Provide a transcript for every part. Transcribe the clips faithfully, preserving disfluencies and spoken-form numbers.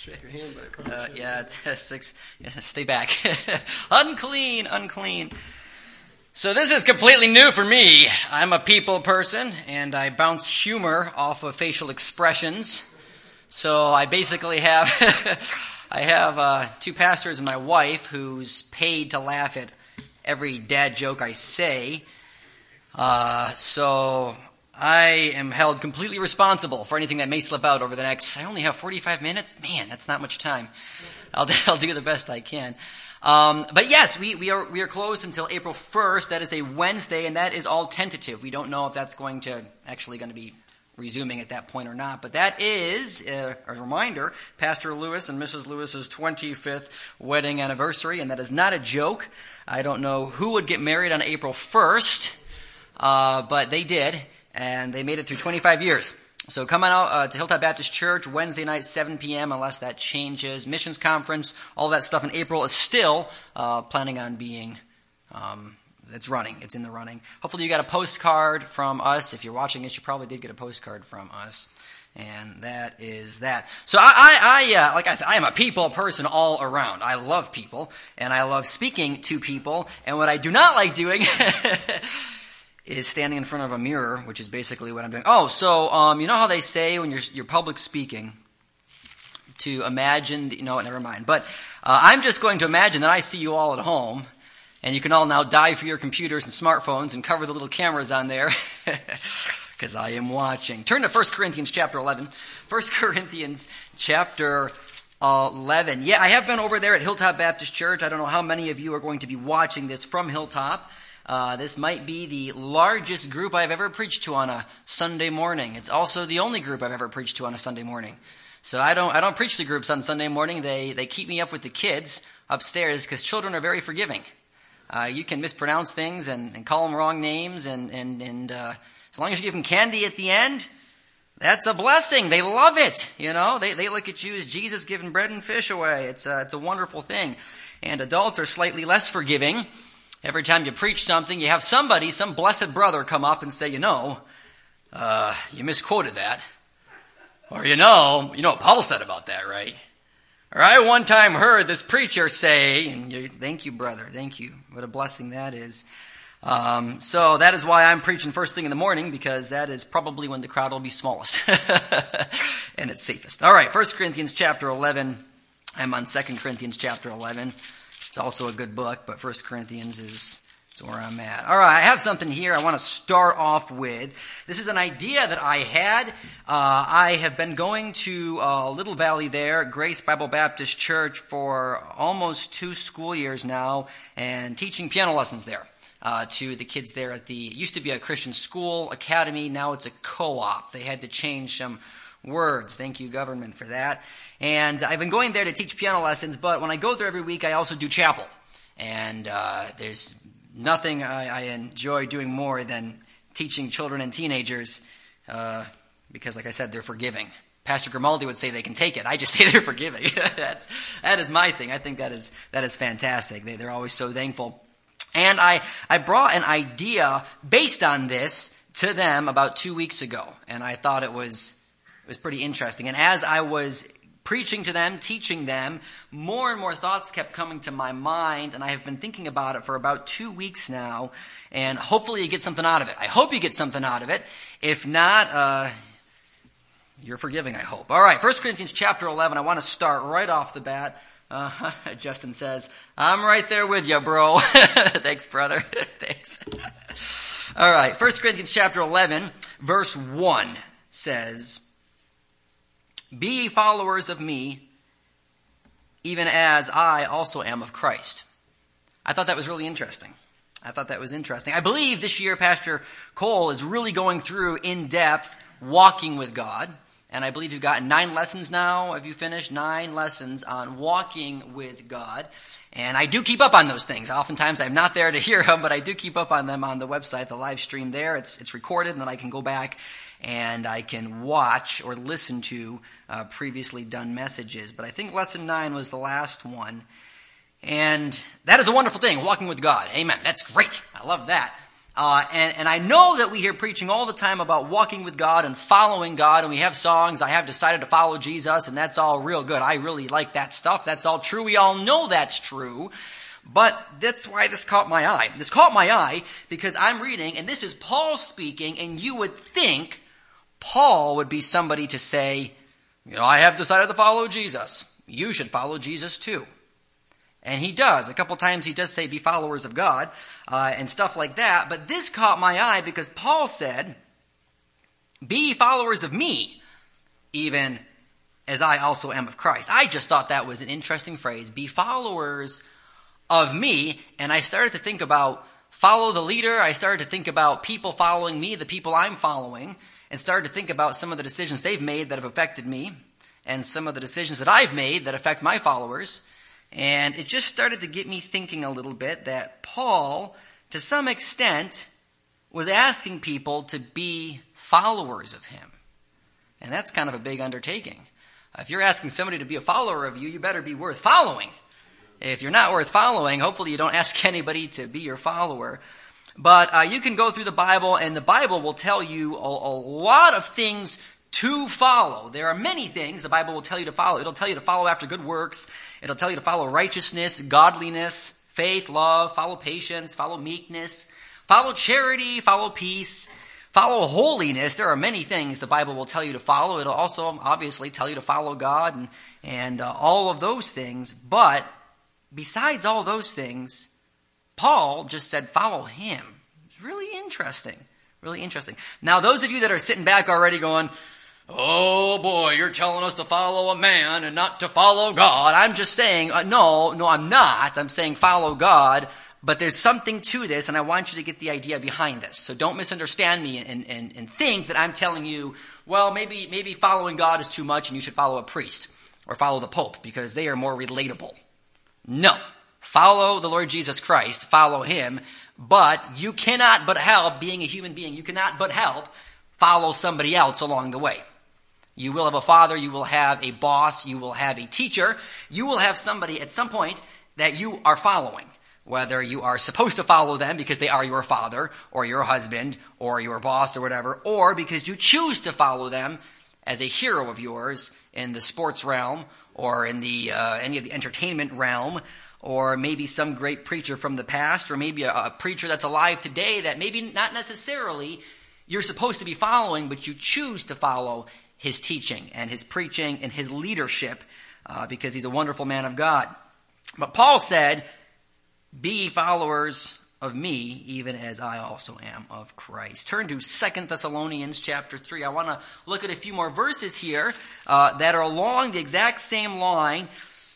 Shake your hand, but I probably Uh, shouldn't. yeah, it's uh, six. Yeah, stay back. Unclean, unclean. So this is completely new for me. I'm a people person, and I bounce humor off of facial expressions. So I basically have, I have uh, two pastors and my wife who's paid to laugh at every dad joke I say. Uh, so I am held completely responsible for anything that may slip out over the next, I only have forty-five minutes? Man, that's not much time. I'll, I'll do the best I can. Um, but yes, we, we are we are closed until April first. That is a Wednesday, and that is all tentative. We don't know if that's going to actually going to be resuming at that point or not. But that is, uh, a reminder, Pastor Lewis and Missus Lewis's twenty-fifth wedding anniversary, and that is not a joke. I don't know who would get married on April first, uh, but they did, and they made it through twenty-five years. So come on out uh, to Hilltop Baptist Church Wednesday night, seven p.m., unless that changes. Missions conference, all that stuff in April is still uh, planning on being, um, it's running. It's in the running. Hopefully you got a postcard from us. If you're watching this, you probably did get a postcard from us. And that is that. So I, I, I uh, like I said, I am a people person all around. I love people, and I love speaking to people. And what I do not like doing is standing in front of a mirror, which is basically what I'm doing. Oh, so um, you know how they say when you're you're public speaking to imagine, the, no, never mind. But uh, I'm just going to imagine that I see you all at home, and you can all now dive for your computers and smartphones and cover the little cameras on there, because I am watching. Turn to First Corinthians chapter eleven. First Corinthians chapter eleven. Yeah, I have been over there at Hilltop Baptist Church. I don't know how many of you are going to be watching this from Hilltop. Uh, this might be the largest group I've ever preached to on a Sunday morning. It's also the only group I've ever preached to on a Sunday morning. So I don't I don't preach to groups on Sunday morning. They they keep me up with the kids upstairs because children are very forgiving. Uh, you can mispronounce things and, and call them wrong names, and and and uh, as long as you give them candy at the end, that's a blessing. They love it. You know, they they look at you as Jesus giving bread and fish away. It's a, it's a wonderful thing. And adults are slightly less forgiving. Every time you preach something, you have somebody, some blessed brother come up and say, you know, uh, you misquoted that. Or, you know, you know what Paul said about that, right? Or I one time heard this preacher say, and you, thank you, brother, thank you. What a blessing that is. Um, so that is why I'm preaching first thing in the morning, because that is probably when the crowd will be smallest. And it's safest. All right, First Corinthians chapter eleven. I'm on Second Corinthians chapter eleven. It's also a good book, but First Corinthians is, is where I'm at. All right, I have something here I want to start off with. This is an idea that I had. Uh, I have been going to uh, Little Valley there, Grace Bible Baptist Church, for almost two school years now, and teaching piano lessons there uh, to the kids there at the, it used to be a Christian school academy, now it's a co-op. They had to change some words. Thank you, government, for that. And I've been going there to teach piano lessons, but when I go there every week, I also do chapel. And uh, there's nothing I, I enjoy doing more than teaching children and teenagers, uh, because, like I said, they're forgiving. Pastor Grimaldi would say they can take it. I just say they're forgiving. That's that is my thing. I think that is that is fantastic. They, they're always so thankful. And I, I brought an idea based on this to them about two weeks ago, and I thought it was it was pretty interesting. And as I was preaching to them, teaching them, more and more thoughts kept coming to my mind, and I have been thinking about it for about two weeks now, and hopefully you get something out of it. I hope you get something out of it. If not, uh, you're forgiving, I hope. All right, First Corinthians chapter eleven, I want to start right off the bat. Uh, Justin says, I'm right there with you, bro. Thanks, brother. Thanks. All right, First Corinthians chapter eleven, verse one says, Be ye followers of me, even as I also am of Christ. I thought that was really interesting. I thought that was interesting. I believe this year Pastor Cole is really going through in depth walking with God. And I believe you've gotten nine lessons now. Have you finished? Nine lessons on walking with God. And I do keep up on those things. Oftentimes I'm not there to hear them, but I do keep up on them on the website, the live stream there. It's it's recorded, and then I can go back and I can watch or listen to uh, previously done messages. But I think lesson nine was the last one. And that is a wonderful thing, walking with God. Amen. That's great. I love that. Uh, and, and I know that we hear preaching all the time about walking with God and following God, and we have songs, I have decided to follow Jesus, and that's all real good. I really like that stuff. That's all true. We all know that's true. But that's why this caught my eye. This caught my eye because I'm reading, and this is Paul speaking, and you would think Paul would be somebody to say, you know, I have decided to follow Jesus. You should follow Jesus too. And he does. A couple times he does say, be followers of God, uh, and stuff like that. But this caught my eye because Paul said, be followers of me, even as I also am of Christ. I just thought that was an interesting phrase. Be followers of me. And I started to think about follow the leader. I started to think about people following me, the people I'm following, and started to think about some of the decisions they've made that have affected me, and some of the decisions that I've made that affect my followers. And it just started to get me thinking a little bit that Paul, to some extent, was asking people to be followers of him. And that's kind of a big undertaking. If you're asking somebody to be a follower of you, you better be worth following. If you're not worth following, hopefully you don't ask anybody to be your follower. But uh, you can go through the Bible, and the Bible will tell you a, a lot of things to follow. There are many things the Bible will tell you to follow. It'll tell you to follow after good works. It'll tell you to follow righteousness, godliness, faith, love, follow patience, follow meekness, follow charity, follow peace, follow holiness. There are many things the Bible will tell you to follow. It'll also obviously tell you to follow God and, and uh, all of those things. But besides all those things, Paul just said follow him. It's really interesting. Really interesting. Now, those of you that are sitting back already going, oh boy, you're telling us to follow a man and not to follow God. I'm just saying, uh, no, no, I'm not. I'm saying follow God, but there's something to this, and I want you to get the idea behind this. So don't misunderstand me and, and, and think that I'm telling you, well, maybe, maybe following God is too much and you should follow a priest or follow the Pope because they are more relatable. No. Follow the Lord Jesus Christ, follow him, but you cannot but help, being a human being, you cannot but help follow somebody else along the way. You will have a father, you will have a boss, you will have a teacher, you will have somebody at some point that you are following. Whether you are supposed to follow them because they are your father or your husband or your boss or whatever, or because you choose to follow them as a hero of yours in the sports realm or in the uh, any of the entertainment realm, or maybe some great preacher from the past, or maybe a, a preacher that's alive today that maybe not necessarily you're supposed to be following, but you choose to follow his teaching and his preaching and his leadership uh, because he's a wonderful man of God. But Paul said, be ye followers of me, even as I also am of Christ. Turn to Second Thessalonians chapter three. I want to look at a few more verses here uh, that are along the exact same line.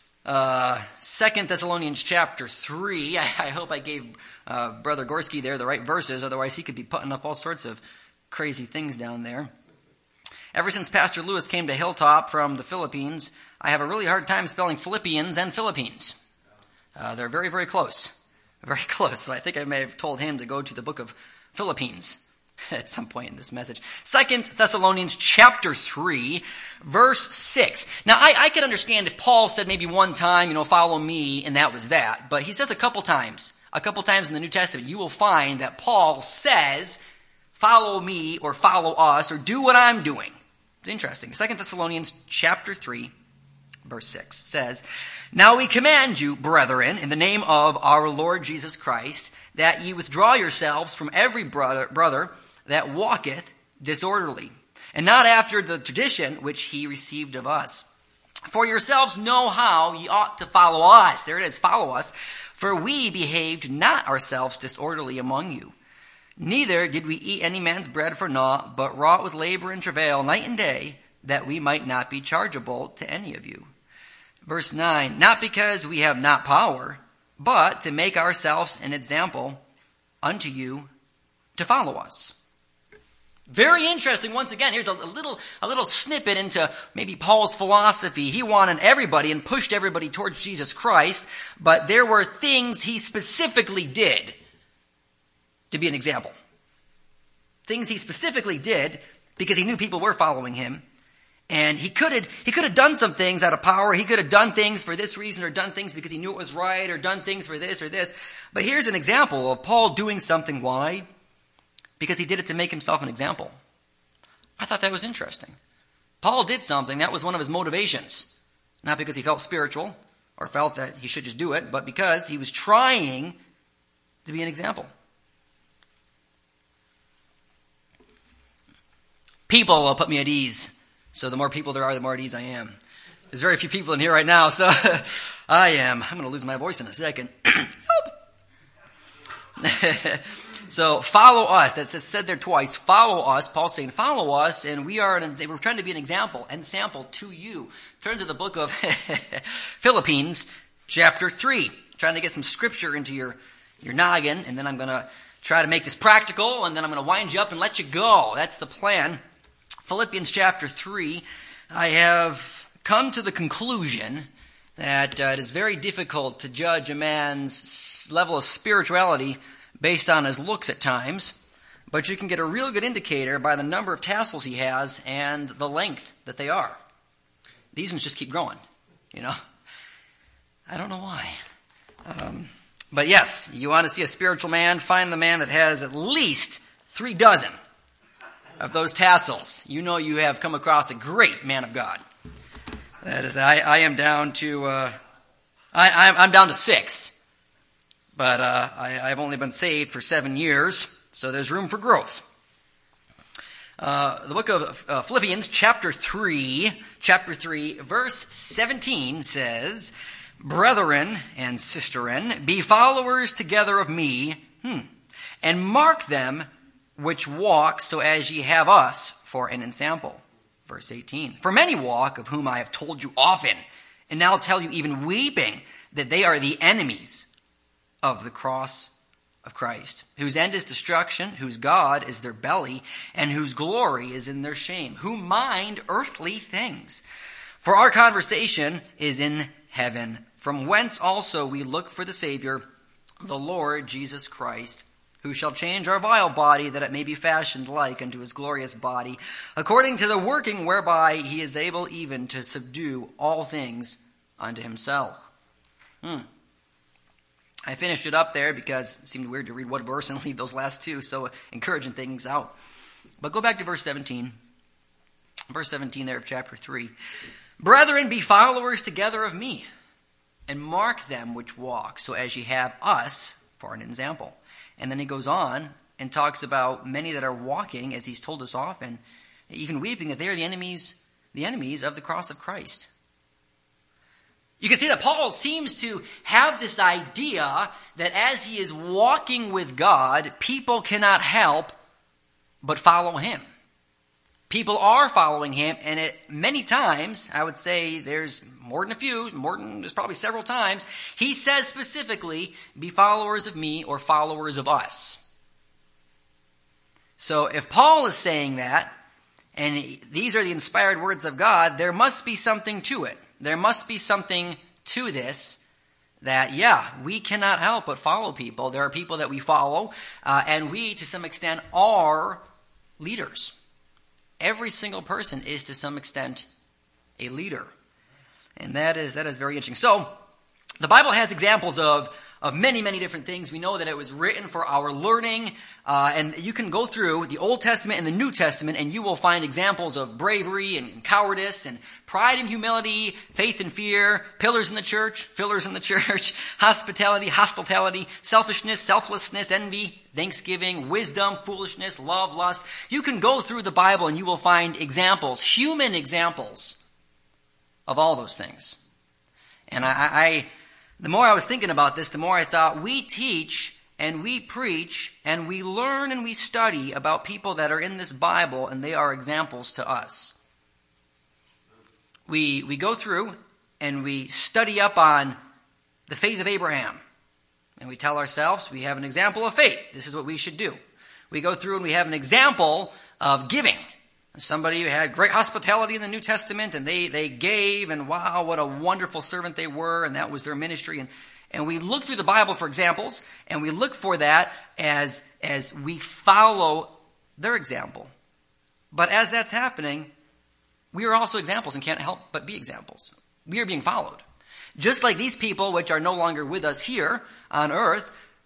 Uh, Second Thessalonians chapter three. I, I hope I gave uh, Brother Gorski there the right verses, otherwise he could be putting up all sorts of crazy things down there. Ever since Pastor Lewis came to Hilltop from the Philippines, I have a really hard time spelling Philippians and Philippines. Uh, they're very, very close. Very close. So I think I may have told him to go to the book of Philippines at some point in this message. Second Thessalonians chapter three, verse six. Now, I, I could understand if Paul said maybe one time, you know, follow me, and that was that. But he says a couple times, a couple times in the New Testament, you will find that Paul says, follow me, or follow us, or do what I'm doing. It's interesting. Second Thessalonians chapter three, verse six says, now we command you, brethren, in the name of our Lord Jesus Christ, that ye withdraw yourselves from every brother, brother that walketh disorderly, and not after the tradition which he received of us. For yourselves know how ye ought to follow us. There it is, follow us. For we behaved not ourselves disorderly among you. Neither did we eat any man's bread for naught, but wrought with labor and travail night and day, that we might not be chargeable to any of you. Verse nine, not because we have not power, but to make ourselves an example unto you to follow us. Very interesting. Once again, here's a, a little a little snippet into maybe Paul's philosophy. He wanted everybody and pushed everybody towards Jesus Christ, but there were things he specifically did to be an example. Things he specifically did because he knew people were following him. And he could have he could have done some things out of power. He could have done things for this reason, or done things because he knew it was right, or done things for this or this. But here's an example of Paul doing something. Why? because he did it to make himself an example. I thought that was interesting. Paul did something. That was one of his motivations. Not because he felt spiritual or felt that he should just do it, but because he was trying to be an example. People will put me at ease. So the more people there are, the more at ease I am. There's very few people in here right now, so I am. I'm going to lose my voice in a second. So follow us. That's said there twice. Follow us. Paul's saying follow us, and we are. An, we're trying to be an example and sample to you. Turn to the book of Philippians, chapter three. Trying to get some scripture into your your noggin, and then I'm going to try to make this practical, and then I'm going to wind you up and let you go. That's the plan. Philippians chapter three. I have come to the conclusion that uh, it is very difficult to judge a man's level of spirituality based on his looks at times, but you can get a real good indicator by the number of tassels he has and the length that they are. These ones just keep growing, you know. I don't know why. Um, but yes, you want to see a spiritual man, find the man that has at least three dozen of those tassels. You know you have come across a great man of God. That is, I, I am down to, uh, I, I'm, I'm down to six. But uh, I, I've only been saved for seven years, so there's room for growth. Uh, the book of uh, Philippians, chapter three, chapter three, verse seventeen says, "Brethren and sisterin, be followers together of me, hmm, and mark them which walk so as ye have us for an ensample." Verse eighteen, "For many walk, of whom I have told you often, and now tell you even weeping, that they are the enemies of the cross of Christ, whose end is destruction, whose God is their belly, and whose glory is in their shame, who mind earthly things. For our conversation is in heaven, from whence also we look for the Savior, the Lord Jesus Christ, who shall change our vile body, that it may be fashioned like unto his glorious body, according to the working whereby he is able even to subdue all things unto himself." Hmm. I finished it up there because it seemed weird to read one verse and leave those last two, so encouraging things out. But go back to verse seventeen. Verse seventeen there of chapter three. "Brethren, be followers together of me, and mark them which walk, so as ye have us for an example." And then he goes on and talks about many that are walking, as he's told us often, even weeping, that they are the enemies, the enemies of the cross of Christ. You can see that Paul seems to have this idea that as he is walking with God, people cannot help but follow him. People are following him, and it, many times, I would say there's more than a few, more than, there's probably several times, he says specifically, be followers of me or followers of us. So if Paul is saying that, and these are the inspired words of God, there must be something to it. There must be something to this that, yeah, we cannot help but follow people. There are people that we follow, uh, and we, to some extent, are leaders. Every single person is, to some extent, a leader. And that is that is very interesting. So, the Bible has examples of of many, many different things. We know that it was written for our learning, uh, and you can go through the Old Testament and the New Testament, and you will find examples of bravery and cowardice and pride and humility, faith and fear, pillars in the church, fillers in the church, hospitality, hostility, selfishness, selflessness, envy, thanksgiving, wisdom, foolishness, love, lust. You can go through the Bible and you will find examples, human examples of all those things. And I... I The more I was thinking about this, the more I thought we teach and we preach and we learn and we study about people that are in this Bible, and they are examples to us. We we go through and we study up on the faith of Abraham, and we tell ourselves we have an example of faith. This is what we should do. We go through and we have an example of giving. Somebody who had great hospitality in the New Testament, and they, they gave, and wow, what a wonderful servant they were, and that was their ministry. And, and we look through the Bible for examples, and we look for that as, as we follow their example. But as that's happening, we are also examples and can't help but be examples. We are being followed. Just like these people, which are no longer with us here on earth,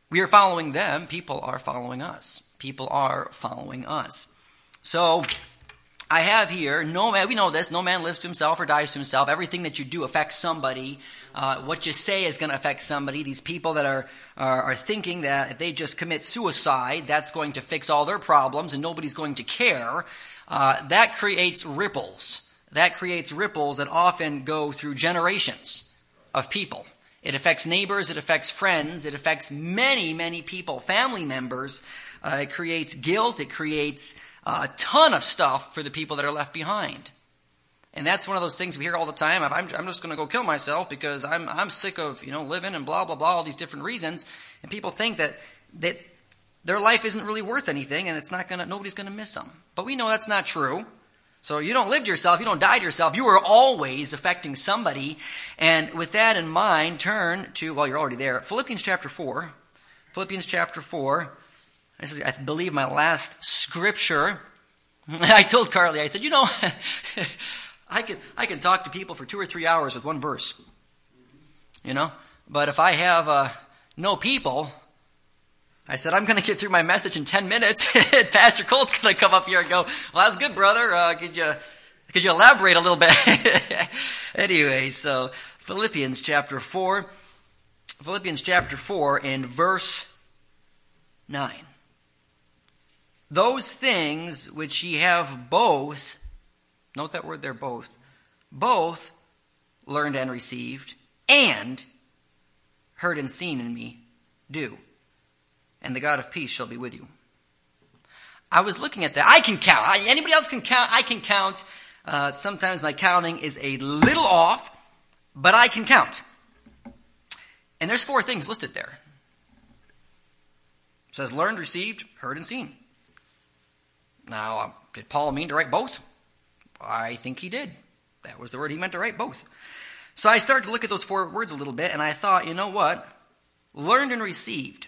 we are following them. People are following us. People are following us. So I have here, no man, we know this, no man lives to himself or dies to himself. Everything that you do affects somebody. Uh, what you say is going to affect somebody. These people that are, are are thinking that if they just commit suicide, that's going to fix all their problems and nobody's going to care. Uh, that creates ripples. That creates ripples that often go through generations of people. It affects neighbors. It affects friends. It affects many, many people, family members. Uh, it creates guilt. It creates a ton of stuff for the people that are left behind. And that's one of those things we hear all the time. I'm, I'm just going to go kill myself because I'm I'm sick of, you know, living and blah, blah, blah, all these different reasons. And people think that that their life isn't really worth anything and it's not going to, nobody's going to miss them. But we know that's not true. So you don't live to yourself, you don't die to yourself. You are always affecting somebody. And with that in mind, turn to, well, you're already there, Philippians chapter four. Philippians chapter four. This is, I believe, my last scripture. I told Carly, I said, you know, I can I can talk to people for two or three hours with one verse, you know. But if I have uh, no people, I said I'm going to get through my message in ten minutes. Pastor Colt's going to come up here and go, "Well, that's good, brother. Uh, could you could you elaborate a little bit?" Anyway, so Philippians chapter four, Philippians chapter four, and verse nine. Those things which ye have both. Note that word there, both. Both learned and received, and heard and seen in me, do. And the God of peace shall be with you. I was looking at that. I can count. Anybody else can count? I can count. Uh, sometimes my counting is a little off, but I can count. And there's four things listed there. It says learned, received, heard, and seen. Now, did Paul mean to write both? I think he did. That was the word he meant to write, both. So I started to look at those four words a little bit, and I thought, you know what? Learned and received.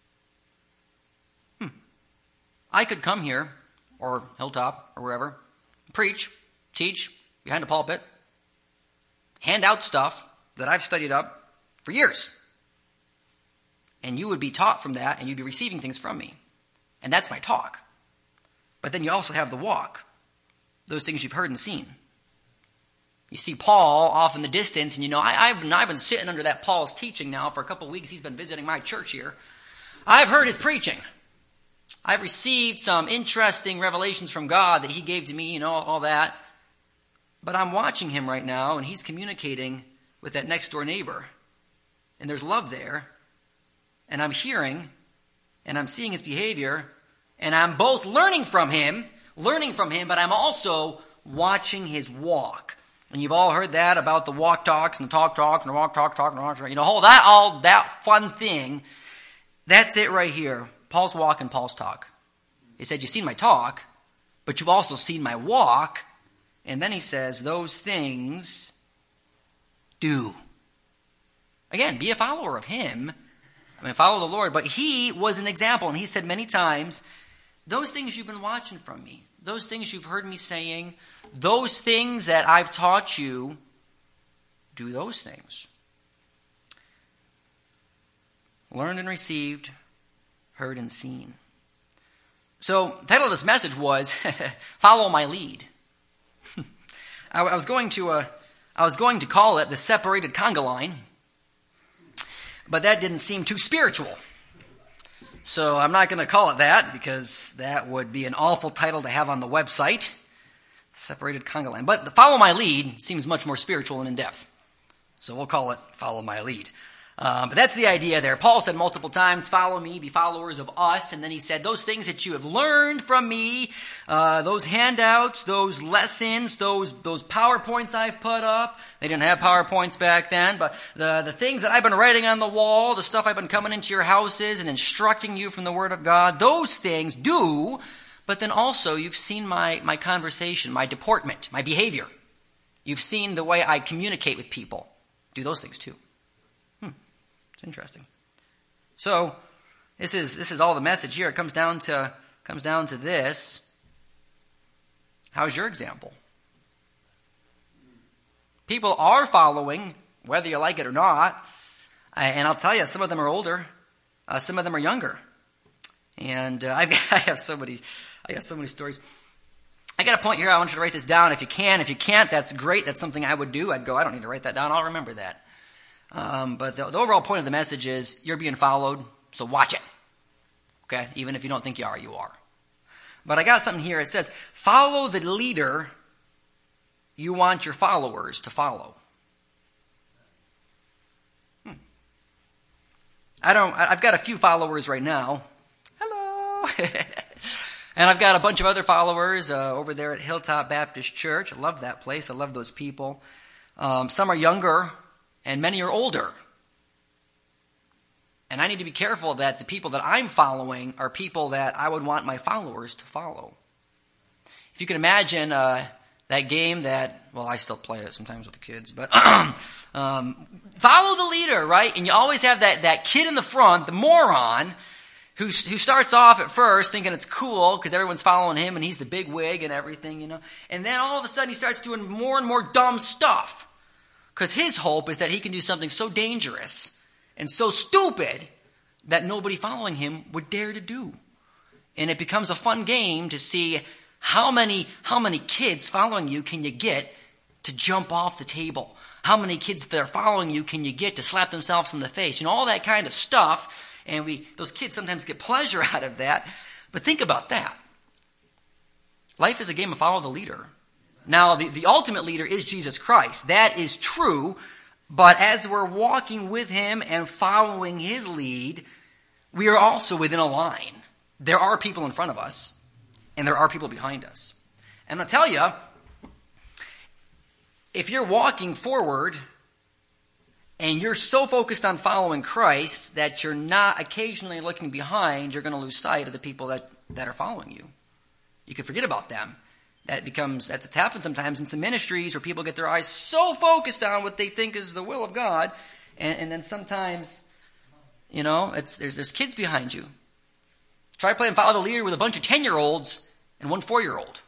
Hmm. I could come here, or Hilltop, or wherever, preach, teach, behind a pulpit, hand out stuff that I've studied up for years. And you would be taught from that, and you'd be receiving things from me. And that's my talk. But then you also have the walk. Those things you've heard and seen. You see Paul off in the distance, and you know, I, I've, I've been sitting under that Paul's teaching now for a couple of weeks. He's been visiting my church here. I've heard his preaching. I've received some interesting revelations from God that he gave to me, you know, all that. But I'm watching him right now, and he's communicating with that next door neighbor. And there's love there. And I'm hearing, and I'm seeing his behavior, and I'm both learning from him, learning from him, but I'm also watching his walk. And you've all heard that about the walk talks and the talk talks and the walk talk talk and the walk talk. You know, all that, all that fun thing. That's it right here. Paul's walk and Paul's talk. He said, you've seen my talk, but you've also seen my walk. And then he says, those things do. Again, be a follower of him. I mean, follow the Lord. But he was an example. And he said many times, those things you've been watching from me, those things you've heard me saying, those things that I've taught you, do those things. Learned and received, heard and seen. So, the title of this message was, Follow My Lead. I, I was going to, uh, I was going to call it the separated conga line, but that didn't seem too spiritual. So I'm not going to call it that because that would be an awful title to have on the website. Separated conga line. But the Follow My Lead seems much more spiritual and in-depth. So we'll call it Follow My Lead. Um, but that's the idea there. Paul said multiple times, follow me, be followers of us. And then he said, those things that you have learned from me, uh, those handouts, those lessons, those those PowerPoints I've put up. They didn't have PowerPoints back then, but the, the things that I've been writing on the wall, the stuff I've been coming into your houses and instructing you from the Word of God, those things do. But then also you've seen my, my conversation, my deportment, my behavior. You've seen the way I communicate with people. Do those things too. It's interesting. So, this is this is all the message here. It comes down to comes down to this. How's your example? People are following, whether you like it or not. And I'll tell you, some of them are older. Uh, some of them are younger. And uh, I've, I have so many, I have so many stories. I got a point here. I want you to write this down if you can. If you can't, that's great. That's something I would do. I'd go, I don't need to write that down. I'll remember that. Um, but the, the overall point of the message is you're being followed, so watch it. Okay? Even if you don't think you are, you are. But I got something here. It says, follow the leader you want your followers to follow. Hmm. I don't, I've got a few followers right now. Hello. And I've got a bunch of other followers uh, over there at Hilltop Baptist Church. I love that place. I love those people. Um, some are younger, and many are older. And I need to be careful that the people that I'm following are people that I would want my followers to follow. If you can imagine uh, that game that, well, I still play it sometimes with the kids, but um, follow the leader, right? And you always have that, that kid in the front, the moron, who, who starts off at first thinking it's cool because everyone's following him and he's the big wig and everything, you know. And then all of a sudden he starts doing more and more dumb stuff because his hope is that he can do something so dangerous and so stupid that nobody following him would dare to do. And it becomes a fun game to see how many how many kids following you can you get to jump off the table. How many kids that are following you can you get to slap themselves in the face? You know, all that kind of stuff. And we those kids sometimes get pleasure out of that. But think about that. Life is a game of follow the leader. Now, the, the ultimate leader is Jesus Christ. That is true. But as we're walking with him and following his lead, we are also within a line. There are people in front of us, and there are people behind us. And I'll tell you, if you're walking forward and you're so focused on following Christ that you're not occasionally looking behind, you're going to lose sight of the people that, that are following you. You can forget about them. That becomes, that's what's happened sometimes in some ministries where people get their eyes so focused on what they think is the will of God, and, and then sometimes, you know, it's there's there's kids behind you. Try playing follow the leader with a bunch of ten-year-olds and one four-year-old.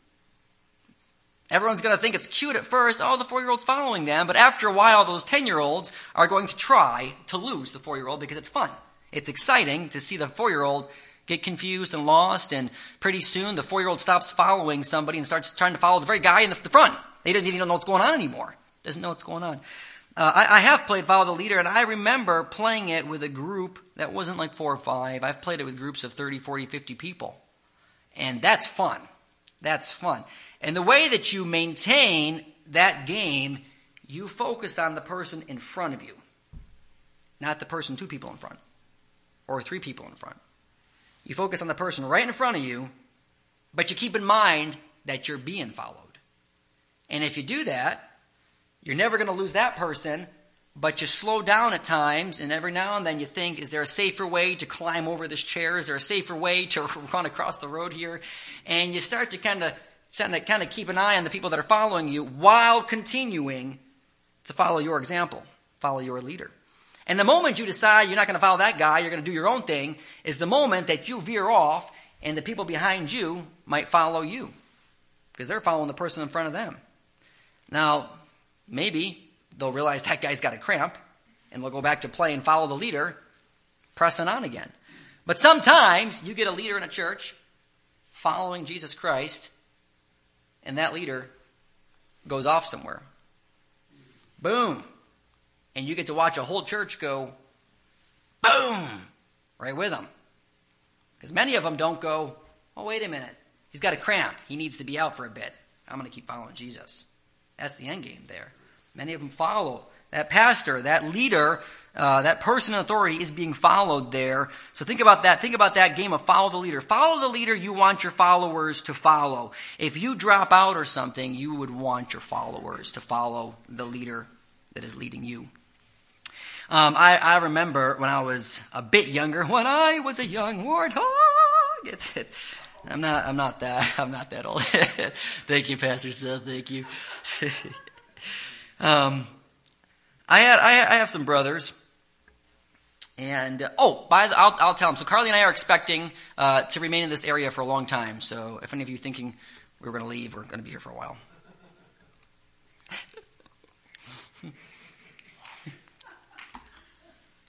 Everyone's going to think it's cute at first. Oh, the four-year-old's following them. But after a while, those ten-year-olds are going to try to lose the four-year-old because it's fun. It's exciting to see the four-year-old get confused and lost, and pretty soon the four-year-old stops following somebody and starts trying to follow the very guy in the, the front. He doesn't even know what's going on anymore. Doesn't know what's going on. Uh, I, I have played Follow the Leader, and I remember playing it with a group that wasn't like four or five. I've played it with groups of thirty, forty, fifty people. And that's fun. That's fun. And the way that you maintain that game, you focus on the person in front of you, not the person two people in front or three people in front. You focus on the person right in front of you, but you keep in mind that you're being followed. And if you do that, you're never going to lose that person, but you slow down at times, and every now and then you think, is there a safer way to climb over this chair? Is there a safer way to run across the road here? And you start to kind of kind of keep an eye on the people that are following you while continuing to follow your example, follow your leader. And the moment you decide you're not going to follow that guy, you're going to do your own thing, is the moment that you veer off and the people behind you might follow you because they're following the person in front of them. Now, maybe they'll realize that guy's got a cramp and they'll go back to playing follow the leader, pressing on again. But sometimes you get a leader in a church following Jesus Christ and that leader goes off somewhere. Boom. And you get to watch a whole church go, boom, right with them. Because many of them don't go, oh, wait a minute. He's got a cramp. He needs to be out for a bit. I'm going to keep following Jesus. That's the end game there. Many of them follow. That pastor, that leader, uh, that person in authority is being followed there. So think about that. Think about that game of follow the leader. Follow the leader you want your followers to follow. If you drop out or something, you would want your followers to follow the leader that is leading you. Um, I, I remember when I was a bit younger, when I was a young warthog. It's, it's, I'm not. I'm not that. I'm not that old. Thank you, Pastor Seth. Thank you. um, I had. I, I have some brothers, and uh, oh, by the, I'll, I'll tell them. So Carly and I are expecting uh, to remain in this area for a long time. So if any of you thinking we were going to leave, we're going to be here for a while.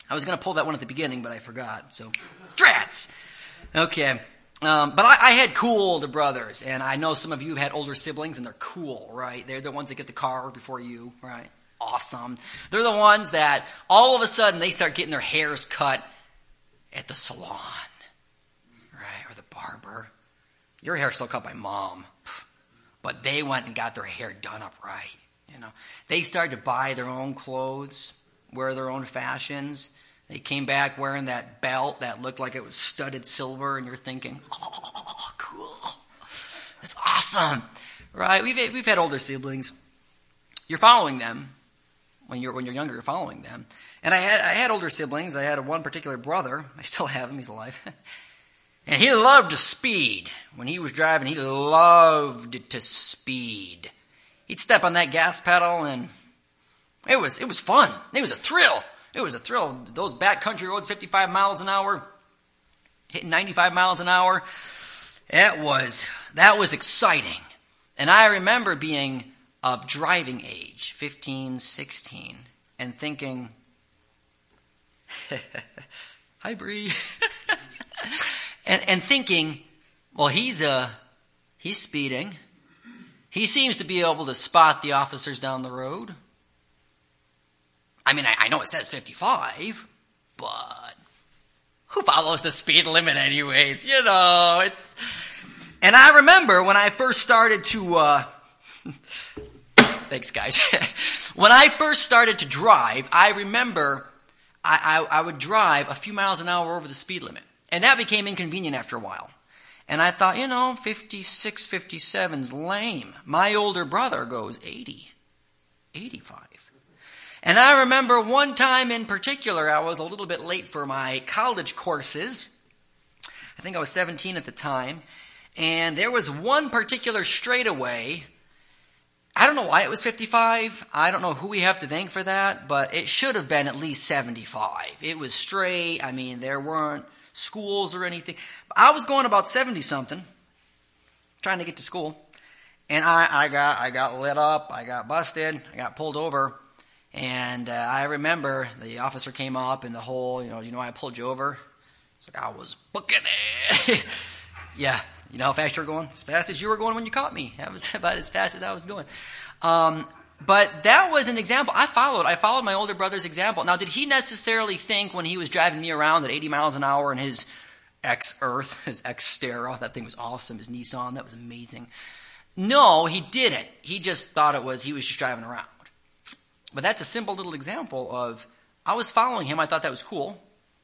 I was going to pull that one at the beginning, but I forgot. So, drats! Okay. Um, but I, I had cool older brothers, and I know some of you have had older siblings, and they're cool, right? They're the ones that get the car before you, right? Awesome. They're the ones that all of a sudden they start getting their hairs cut at the salon, right? Or the barber. Your hair's still cut by mom. But they went and got their hair done up right, you know. They started to buy their own clothes, wear their own fashions. They came back wearing that belt that looked like it was studded silver, and you're thinking, oh, cool. That's awesome, right? We've we've had older siblings. You're following them when you're when you're younger. You're following them, and I had I had older siblings. I had one particular brother. I still have him. He's alive. And he loved to speed. When he was driving, he loved to speed. He'd step on that gas pedal, and it was it was fun. It was a thrill. It was a thrill. Those backcountry roads, fifty-five miles an hour, hitting ninety-five miles an hour. It was that was exciting. And I remember being of driving age, fifteen, sixteen, and thinking, "Hi, Bree." And, and thinking, well, he's uh, he's speeding. He seems to be able to spot the officers down the road. I mean, I, I know it says fifty-five, but who follows the speed limit anyways? You know, it's... And I remember when I first started to... Uh, thanks, guys. When I first started to drive, I remember I, I, I would drive a few miles an hour over the speed limit. And that became inconvenient after a while. And I thought, you know, fifty-six, fifty-seven's lame. My older brother goes eighty, eighty-five. And I remember one time in particular, I was a little bit late for my college courses. I think I was seventeen at the time. And there was one particular straightaway. I don't know why it was fifty-five. I don't know who we have to thank for that, but it should have been at least seventy-five. It was straight. I mean, there weren't schools or anything. I was going about seventy something, trying to get to school, and I, I got I got lit up, I got busted, I got pulled over, and uh, I remember the officer came up and the whole, you know, you know why I pulled you over? It's like I was booking it. Yeah, you know how fast you were going? As fast as you were going when you caught me. That was about as fast as I was going. Um, But that was an example. I followed. I followed my older brother's example. Now, did he necessarily think when he was driving me around at eighty miles an hour in his X-Earth, his Xterra, that thing was awesome, his Nissan, that was amazing. No, he didn't. He just thought it was, he was just driving around. But that's a simple little example of, I was following him. I thought that was cool.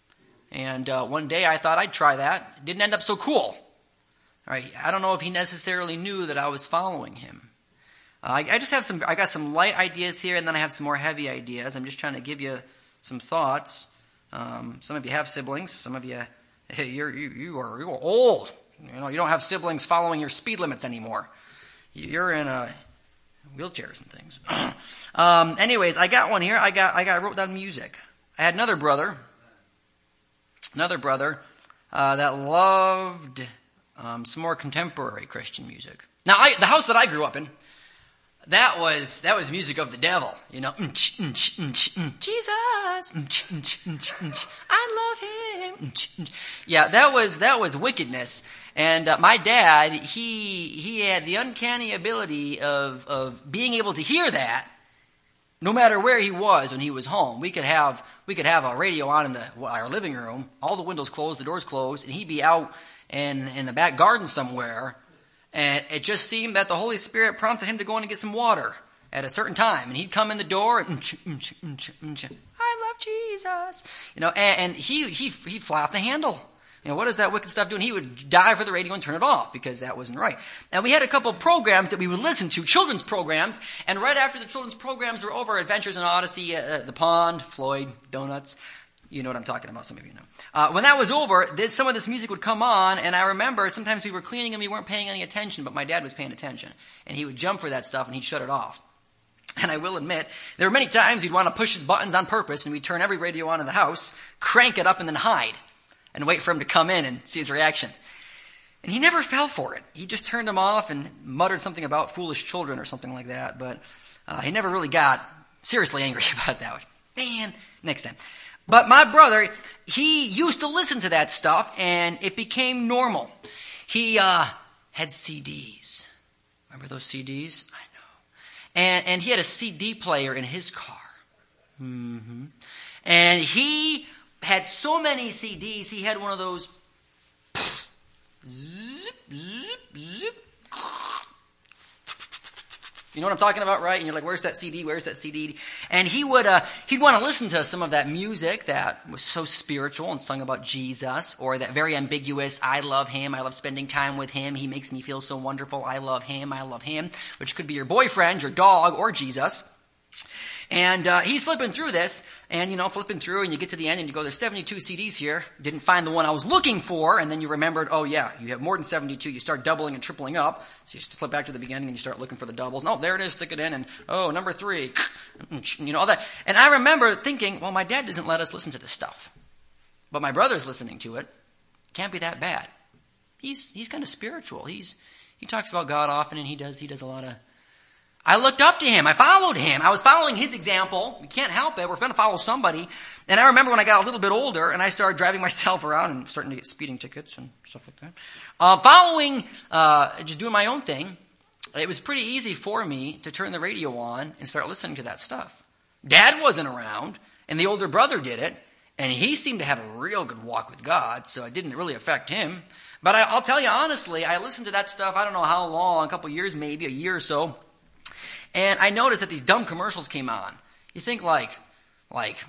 And uh, one day I thought I'd try that. It didn't end up so cool. All right, I don't know if he necessarily knew that I was following him. Uh, I, I just have some, I got some light ideas here, and then I have some more heavy ideas. I'm just trying to give you some thoughts. Um, some of you have siblings. Some of you, hey, you're, you, you are, you are old. You know, you don't have siblings following your speed limits anymore. You're in uh, wheelchairs and things. um, anyways, I got one here. I got, I got, I wrote down music. I had another brother, another brother uh, that loved um, some more contemporary Christian music. Now, I, the house that I grew up in, That was that was music of the devil, you know. Jesus, I love him. Yeah, that was that was wickedness. And uh, my dad, he he had the uncanny ability of of being able to hear that, no matter where he was when he was home. We could have we could have a radio on in the our living room, all the windows closed, the doors closed, and he'd be out in in the back garden somewhere. And it just seemed that the Holy Spirit prompted him to go in and get some water at a certain time. And he'd come in the door and, I love Jesus. You know, and, and he, he, he'd fly off the handle. You know, what is that wicked stuff doing? He would dive for the radio and turn it off because that wasn't right. And we had a couple of programs that we would listen to, children's programs. And right after the children's programs were over, Adventures in Odyssey, uh, The Pond, Floyd, Donuts. You know what I'm talking about, some of you know. Uh, when that was over, this, some of this music would come on, and I remember sometimes we were cleaning and we weren't paying any attention, but my dad was paying attention. And he would jump for that stuff and he'd shut it off. And I will admit, there were many times he'd want to push his buttons on purpose, and we'd turn every radio on in the house, crank it up, and then hide, and wait for him to come in and see his reaction. And he never fell for it. He just turned them off and muttered something about foolish children or something like that, but uh, he never really got seriously angry about that. Man, next time. But my brother, he used to listen to that stuff, and it became normal. He uh, had C Ds. Remember those C Ds? I know. And, and he had a C D player in his car. Mm-hmm. And he had so many C Ds, he had one of those zip, zip, zip. You know what I'm talking about, right? And you're like, where's that C D? Where's that C D? And he would, uh, he'd want to listen to some of that music that was so spiritual and sung about Jesus, or that very ambiguous, I love him, I love spending time with him, he makes me feel so wonderful, I love him, I love him, which could be your boyfriend, your dog, or Jesus. And uh, he's flipping through this, and, you know, flipping through, and you get to the end, and you go, there's seventy-two C Ds here. Didn't find the one I was looking for, and then you remembered, oh, yeah, you have more than seventy-two. You start doubling and tripling up. So you flip back to the beginning, and you start looking for the doubles. No, there it is, stick it in, and, oh, number three, you know, all that. And I remember thinking, well, my dad doesn't let us listen to this stuff. But my brother's listening to it. Can't be that bad. He's he's kind of spiritual. He's He talks about God often, and he does, he does a lot of... I looked up to him. I followed him. I was following his example. We can't help it. We're going to follow somebody. And I remember when I got a little bit older and I started driving myself around and starting to get speeding tickets and stuff like that. Uh, following, uh, just doing my own thing, it was pretty easy for me to turn the radio on and start listening to that stuff. Dad wasn't around, and the older brother did it, and he seemed to have a real good walk with God, so it didn't really affect him. But I, I'll tell you honestly, I listened to that stuff, I don't know how long, a couple years maybe, a year or so. And I noticed that these dumb commercials came on. You think like, like,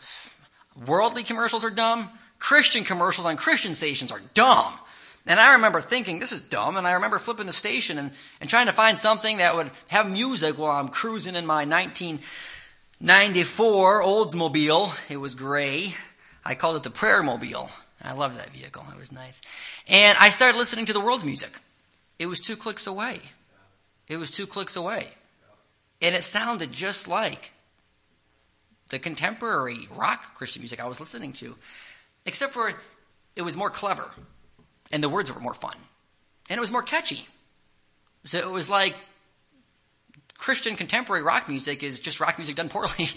worldly commercials are dumb? Christian commercials on Christian stations are dumb. And I remember thinking, this is dumb, and I remember flipping the station and, and trying to find something that would have music while I'm cruising in my nineteen ninety-four Oldsmobile. It was gray. I called it the Prayer Mobile. I loved that vehicle. It was nice. And I started listening to the world's music. It was two clicks away. It was two clicks away. And it sounded just like the contemporary rock Christian music I was listening to. Except for it was more clever. And the words were more fun. And it was more catchy. So it was like Christian contemporary rock music is just rock music done poorly.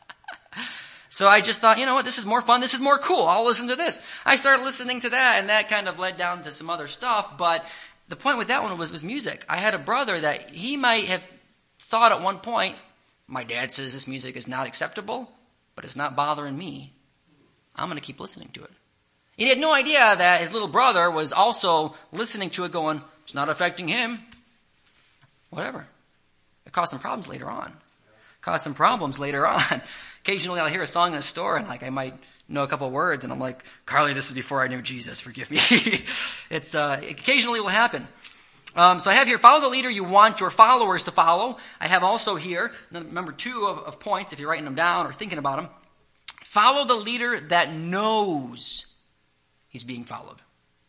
So I just thought, you know what, this is more fun, this is more cool, I'll listen to this. I started listening to that, and that kind of led down to some other stuff. But the point with that one was, was music. I had a brother that he might have thought at one point, my dad says this music is not acceptable, but it's not bothering me. I'm going to keep listening to it. He had no idea that his little brother was also listening to it going, it's not affecting him. Whatever. It caused some problems later on. Caused some problems later on. Occasionally I'll hear a song in a store and like I might know a couple words and I'm like, Carly, this is before I knew Jesus, forgive me. It's uh, occasionally will happen. Um, so I have here, follow the leader you want your followers to follow. I have also here, number two of, of points, if you're writing them down or thinking about them. Follow the leader that knows he's being followed.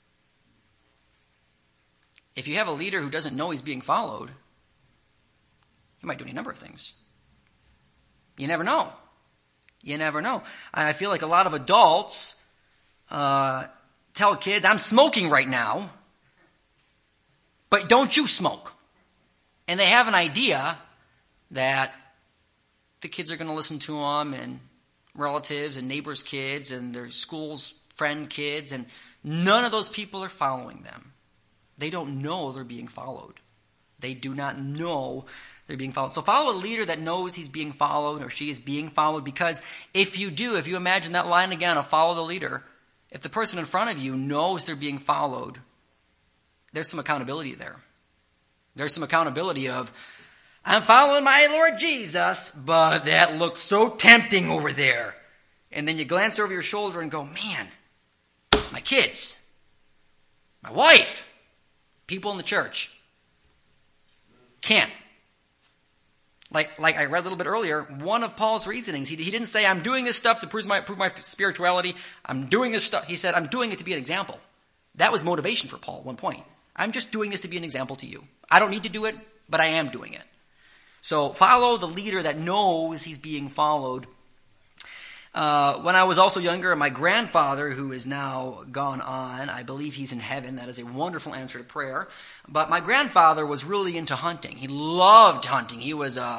If you have a leader who doesn't know he's being followed, he might do any number of things. You never know. You never know. I feel like a lot of adults uh, tell kids, I'm smoking right now, but don't you smoke. And they have an idea that the kids are going to listen to them, and relatives and neighbors' kids and their school's friend kids, and none of those people are following them. They don't know they're being followed. They do not know they're being followed. So follow a leader that knows he's being followed or she is being followed, because if you do, if you imagine that line again of follow the leader, if the person in front of you knows they're being followed, there's some accountability there. There's some accountability of, I'm following my Lord Jesus, but that looks so tempting over there. And then you glance over your shoulder and go, man, my kids, my wife, people in the church can't. Like, like I read a little bit earlier, one of Paul's reasonings, he, he didn't say, I'm doing this stuff to prove my, prove my spirituality. I'm doing this stuff. He said, I'm doing it to be an example. That was motivation for Paul at one point. I'm just doing this to be an example to you. I don't need to do it, but I am doing it. So follow the leader that knows he's being followed. Uh, when I was also younger, my grandfather, who is now gone on, I believe he's in heaven. That is a wonderful answer to prayer. But my grandfather was really into hunting. He loved hunting. He was a,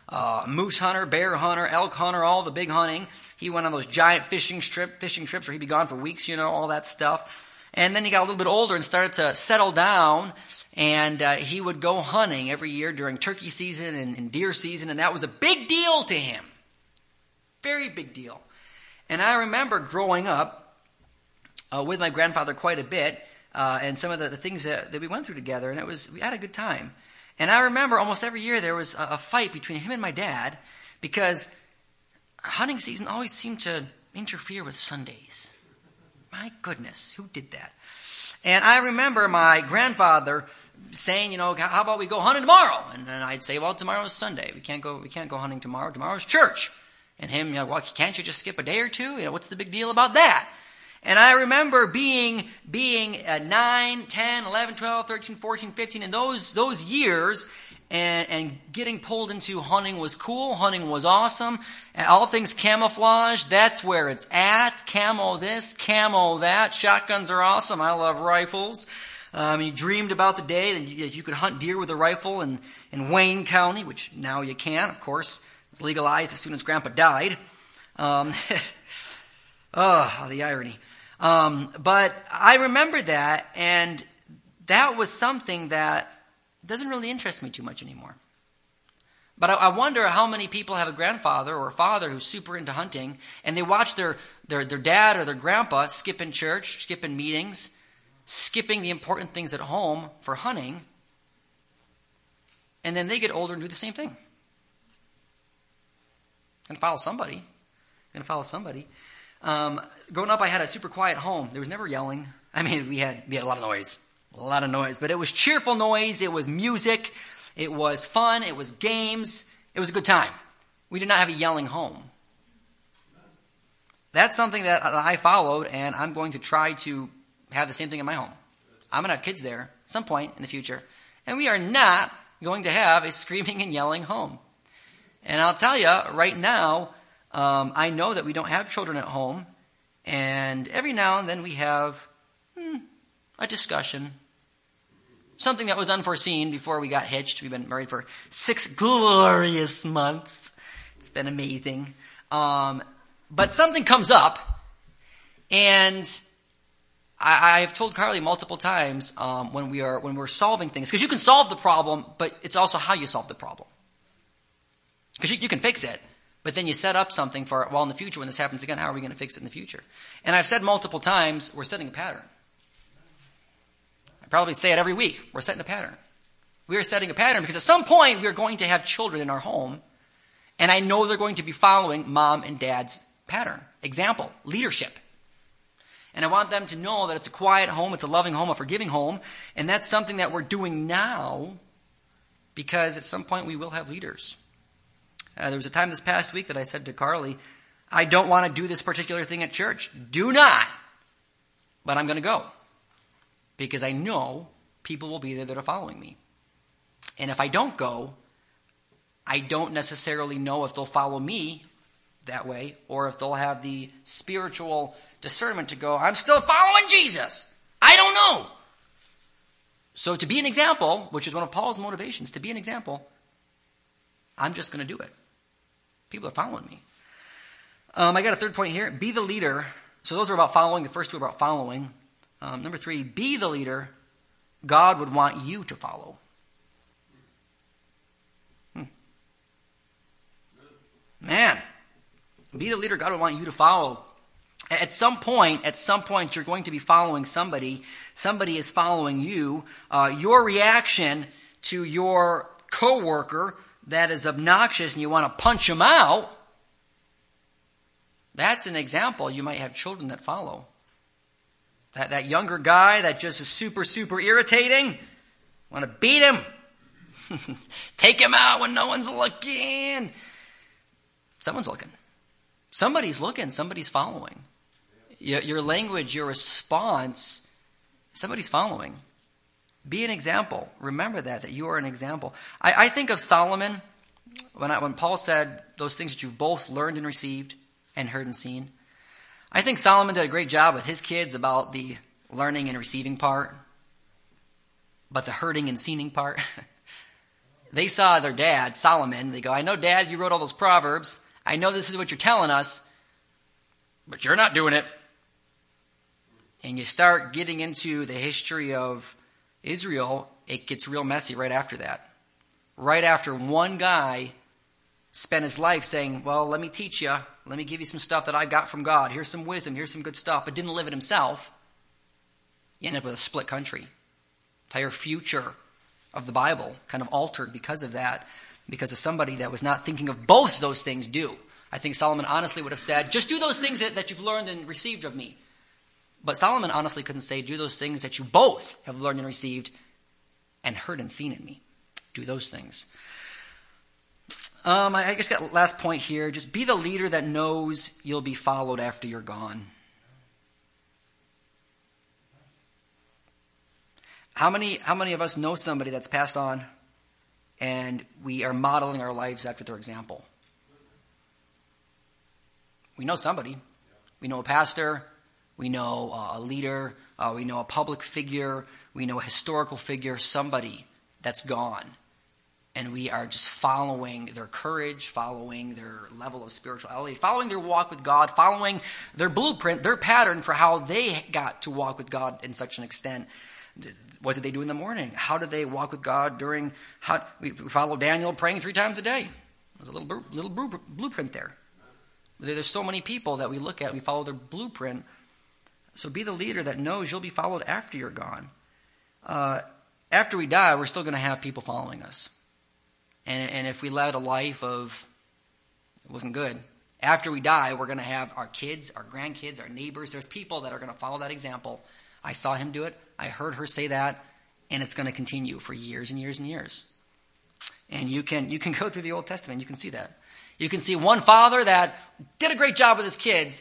uh, moose hunter, bear hunter, elk hunter, all the big hunting. He went on those giant fishing strip, fishing trips where he'd be gone for weeks, you know, all that stuff. And then he got a little bit older and started to settle down, and uh, he would go hunting every year during turkey season and, and deer season, and that was a big deal to him. Very big deal. And I remember growing up uh, with my grandfather quite a bit, uh, and some of the, the things that, that we went through together, and it was we had a good time. And I remember almost every year there was a, a fight between him and my dad because hunting season always seemed to interfere with Sundays. My goodness, who did that? And I remember my grandfather saying, you know, how about we go hunting tomorrow? And then I'd say, well, tomorrow's Sunday. We can't go. We can't go hunting tomorrow. Tomorrow's church. And him, you know, well, can't you just skip a day or two? You know, what's the big deal about that? And I remember being being at nine, ten, eleven, twelve, thirteen, fourteen, fifteen, in those those years, and, and getting pulled into hunting was cool. Hunting was awesome. And all things camouflage, that's where it's at. Camo this, camo that. Shotguns are awesome. I love rifles. Um, he dreamed about the day that you, that you could hunt deer with a rifle in, in Wayne County, which now you can, of course. It's legalized as soon as Grandpa died. Um, oh, the irony. Um, but I remember that, and that was something that doesn't really interest me too much anymore. But I, I wonder how many people have a grandfather or a father who's super into hunting, and they watch their, their, their dad or their grandpa skipping church, skipping meetings, skipping the important things at home for hunting, and then they get older and do the same thing. Gonna follow somebody. Gonna follow somebody. Um, growing up, I had a super quiet home. There was never yelling. I mean, we had we had a lot of noise, a lot of noise, but it was cheerful noise. It was music. It was fun. It was games. It was a good time. We did not have a yelling home. That's something that I followed, and I'm going to try to have the same thing in my home. I'm gonna have kids there at some point in the future, and we are not going to have a screaming and yelling home. And I'll tell you, right now, um, I know that we don't have children at home. And every now and then we have hmm, a discussion. Something that was unforeseen before we got hitched. We've been married for six glorious months. It's been amazing. Um, but something comes up. And I, I've told Carly multiple times um, when, we are, when we're solving things. Because you can solve the problem, but it's also how you solve the problem. Because you, you can fix it, but then you set up something for, well, in the future when this happens again, how are we going to fix it in the future? And I've said multiple times, we're setting a pattern. I probably say it every week. We're setting a pattern. We are setting a pattern because at some point we are going to have children in our home, and I know they're going to be following mom and dad's pattern. Example, leadership. And I want them to know that it's a quiet home, it's a loving home, a forgiving home, and that's something that we're doing now because at some point we will have leaders. Uh, there was a time this past week that I said to Carly, I don't want to do this particular thing at church. Do not. But I'm going to go. Because I know people will be there that are following me. And if I don't go, I don't necessarily know if they'll follow me that way or if they'll have the spiritual discernment to go, I'm still following Jesus. I don't know. So to be an example, which is one of Paul's motivations, to be an example, I'm just going to do it. People are following me. Um, I got a third point here. Be the leader. So those are about following. The first two are about following. Um, number three, be the leader God would want you to follow. Hmm. Man, be the leader God would want you to follow. At some point, at some point, you're going to be following somebody. Somebody is following you. Uh, your reaction to your coworker that is obnoxious and you want to punch him out, that's an example. You might have children that follow. That that younger guy that just is super, super irritating, want to beat him, take him out when no one's looking. Someone's looking. Somebody's looking. Somebody's following. Your, your language, your response, somebody's following. Be an example. Remember that, that you are an example. I, I think of Solomon, when, I, when Paul said those things that you've both learned and received and heard and seen. I think Solomon did a great job with his kids about the learning and receiving part. But the hurting and seeing part, They saw their dad, Solomon. They go, I know, Dad, you wrote all those Proverbs. I know this is what you're telling us, but you're not doing it. And you start getting into the history of Israel, it gets real messy right after that. Right after one guy spent his life saying, well, let me teach you. Let me give you some stuff that I got from God. Here's some wisdom. Here's some good stuff. But didn't live it himself. You end up with a split country. Entire future of the Bible kind of altered because of that. Because of somebody that was not thinking of both those things do. I think Solomon honestly would have said, just do those things that, that you've learned and received of me. But Solomon honestly couldn't say, do those things that you both have learned and received and heard and seen in me. Do those things. Um, I, I guess got last point here. Just be the leader that knows you'll be followed after you're gone. How many, how many of us know somebody that's passed on and we are modeling our lives after their example? We know somebody. We know a pastor. We know uh, a leader. Uh, we know a public figure. We know a historical figure. Somebody that's gone. And we are just following their courage, following their level of spirituality, following their walk with God, following their blueprint, their pattern for how they got to walk with God in such an extent. What did they do in the morning? How did they walk with God during... How, we follow Daniel praying three times a day. There's a little, little blueprint there. There's so many people that we look at, we follow their blueprint. So be the leader that knows you'll be followed after you're gone. Uh, after we die, we're still going to have people following us. And, and if we led a life of, it wasn't good, after we die, we're going to have our kids, our grandkids, our neighbors. There's people that are going to follow that example. I saw him do it. I heard her say that. And it's going to continue for years and years and years. And you can you can go through the Old Testament. You can see that. You can see one father that did a great job with his kids,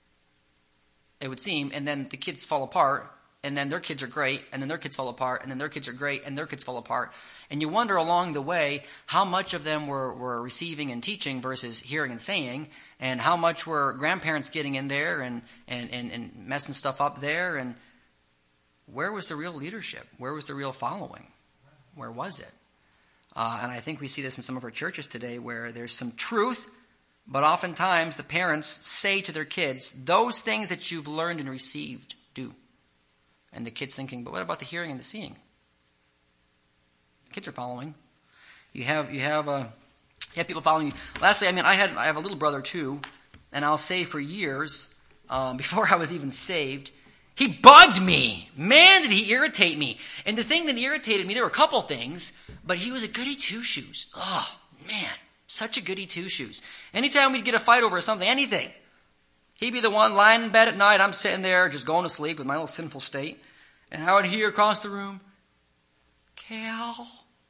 it would seem, and then the kids fall apart. And then their kids are great, and then their kids fall apart, and then their kids are great, and their kids fall apart. And you wonder along the way how much of them were, were receiving and teaching versus hearing and saying, and how much were grandparents getting in there and, and, and, and messing stuff up there, and where was the real leadership? Where was the real following? Where was it? Uh, and I think we see this in some of our churches today where there's some truth, but oftentimes the parents say to their kids, those things that you've learned and received, do. And the kids thinking, but what about the hearing and the seeing? Kids are following. You have you have uh, you have people following you. Lastly, I mean, I had I have a little brother too, and I'll say for years um, before I was even saved, he bugged me. Man, did he irritate me! And the thing that irritated me, there were a couple things, but he was a goody two shoes. Oh man, such a goody two shoes. Anytime we'd get a fight over something, anything. He'd be the one lying in bed at night. I'm sitting there just going to sleep with my little sinful state. And I would hear across the room, Cal.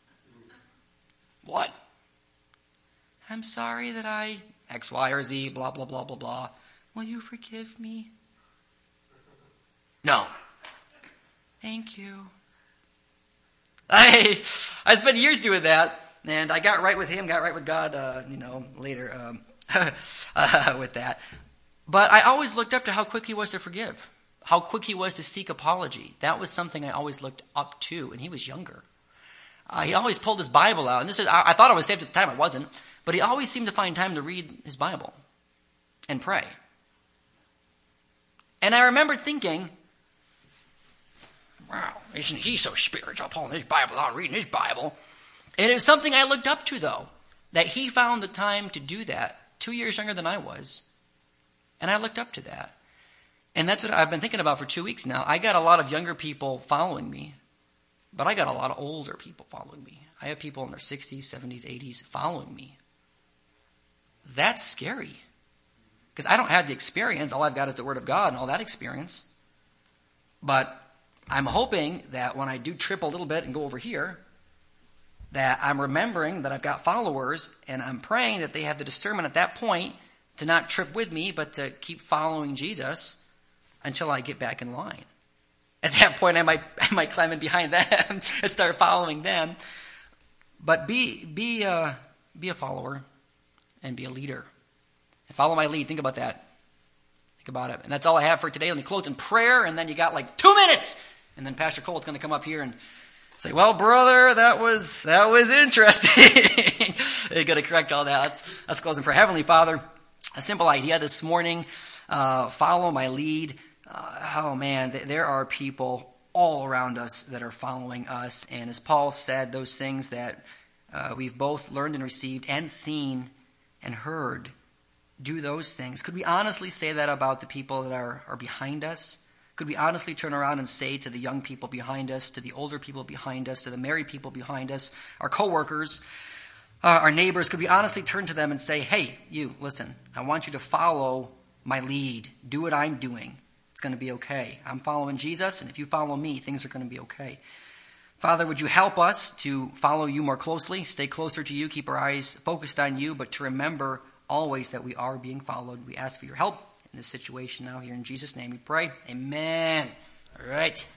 What? I'm sorry that I X, Y, or Z, blah, blah, blah, blah, blah. Will you forgive me? No. Thank you. I I spent years doing that. And I got right with him, got right with God, uh, you know, later um, uh, with that. But I always looked up to how quick he was to forgive, how quick he was to seek apology. That was something I always looked up to, and he was younger. Uh, he always pulled his Bible out, and this is I, I thought I was saved at the time. I wasn't, but he always seemed to find time to read his Bible and pray. And I remember thinking, wow, isn't he so spiritual, pulling his Bible out, reading his Bible? And it was something I looked up to, though, that he found the time to do that, two years younger than I was. And I looked up to that. And that's what I've been thinking about for two weeks now. I got a lot of younger people following me, but I got a lot of older people following me. I have people in their sixties, seventies, eighties following me. That's scary. Because I don't have the experience. All I've got is the Word of God and all that experience. But I'm hoping that when I do trip a little bit and go over here, that I'm remembering that I've got followers, and I'm praying that they have the discernment at that point to not trip with me, but to keep following Jesus until I get back in line. At that point, I might I might climb in behind them and start following them. But be be uh, be a follower and be a leader. And follow my lead. Think about that. Think about it. And that's all I have for today. Let me close in prayer, and then you got like two minutes. And then Pastor Cole's going to come up here and Say, well, brother, that was that was interesting. You got to correct all that. Let's, let's close in prayer. Heavenly Father, a simple idea this morning. Uh, follow my lead. Uh, oh man, th- there are people all around us that are following us, and as Paul said, those things that uh, we've both learned and received and seen and heard, do those things. Could we honestly say that about the people that are, are behind us? Could we honestly turn around and say to the young people behind us, to the older people behind us, to the married people behind us, our coworkers, uh, our neighbors, could we honestly turn to them and say, hey, you, listen, I want you to follow my lead. Do what I'm doing. It's going to be okay. I'm following Jesus, and if you follow me, things are going to be okay. Father, would you help us to follow you more closely, stay closer to you, keep our eyes focused on you, but to remember always that we are being followed. We ask for your help in this situation now here in Jesus' name we pray. Amen. All right.